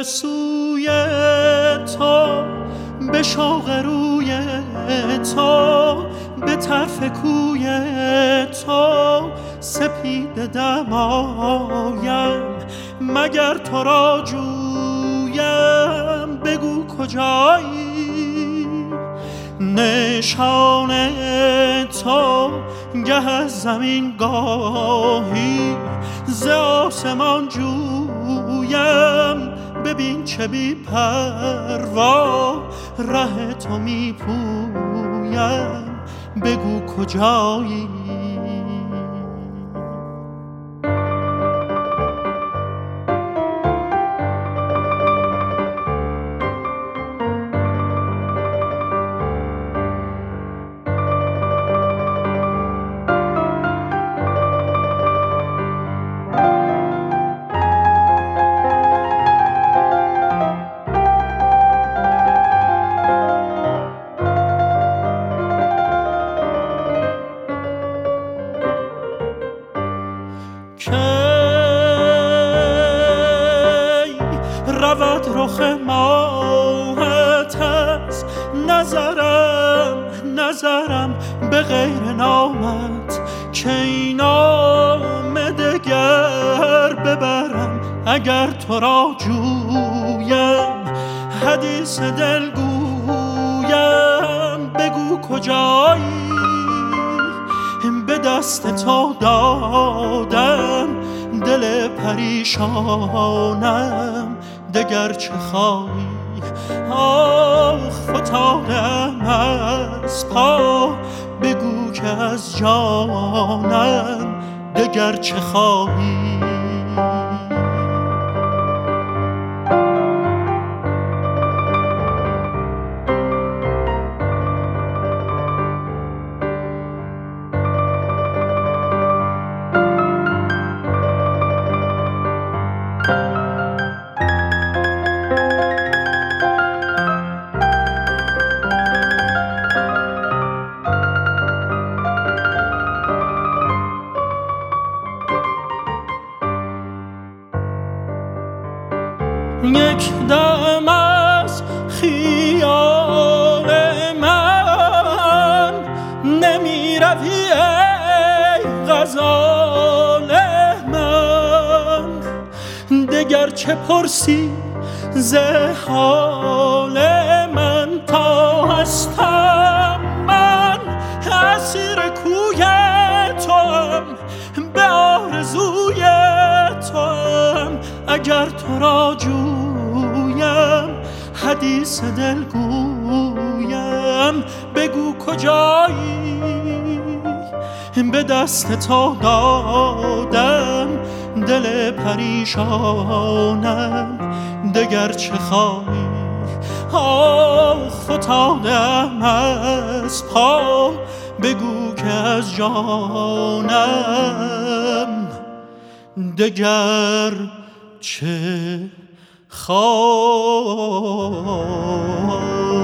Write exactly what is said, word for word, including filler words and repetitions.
سوی تو، به شوق روی تو، به طرف کوی تو سپید دمایم. مگر تو را جویم بگو کجایی؟ نشان تو گه از زمین گاهی ز آسمان جویم. ببین چه بی پروا ره تو می پویم، بگو کجایی؟ رود رخ ماهت از نظرم، نظرم به غیر نامت، که این نام دگر ببرم اگر تو را جویم. حدیث دل گویم بگو کجایی؟ به دست تو دادم دل پریشانم، دگر چه خواهی؟ آخ فتادم از پا، بگو که از جانم دگر چه خواهی؟ یک دم از خیال من نمی روی ای غزال من. دگر چه پرسی ز حال من؟ تا هستم من اسیر کوی توام، به آرزوی توام. اگر تو را جویم حدیث دل گویم، بگو کجایی؟ به دست تو دادم دل پریشانم، دگر چه خواهی؟ آخ فتادم از پا، بگو که از جانم دگر چه خواهی؟